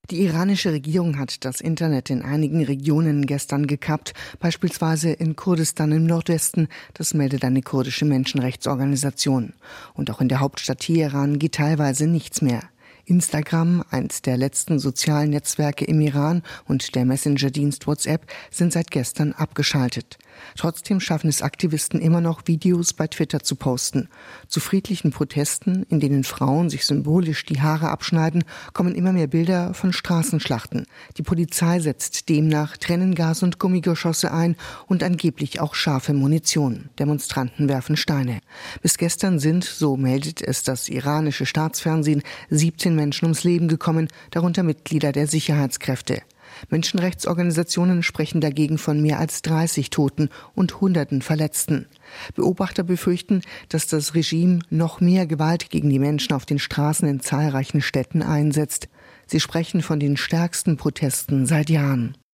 Die iranische Regierung hat das Internet in einigen Regionen gestern gekappt, beispielsweise in Kurdistan im Nordwesten, das meldet eine kurdische Menschenrechtsorganisation. Und auch in der Hauptstadt Teheran geht teilweise nichts mehr. Instagram, eins der letzten sozialen Netzwerke im Iran, und der Messenger-Dienst WhatsApp sind seit gestern abgeschaltet. Trotzdem schaffen es Aktivisten immer noch, Videos bei Twitter zu posten. Zu friedlichen Protesten, in denen Frauen sich symbolisch die Haare abschneiden, kommen immer mehr Bilder von Straßenschlachten. Die Polizei setzt demnach Tränengas und Gummigeschosse ein und angeblich auch scharfe Munition. Demonstranten werfen Steine. Bis gestern sind, so meldet es das iranische Staatsfernsehen, 17 Menschen ums Leben gekommen, darunter Mitglieder der Sicherheitskräfte. Menschenrechtsorganisationen sprechen dagegen von mehr als 30 Toten und Hunderten Verletzten. Beobachter befürchten, dass das Regime noch mehr Gewalt gegen die Menschen auf den Straßen in zahlreichen Städten einsetzt. Sie sprechen von den stärksten Protesten seit Jahren.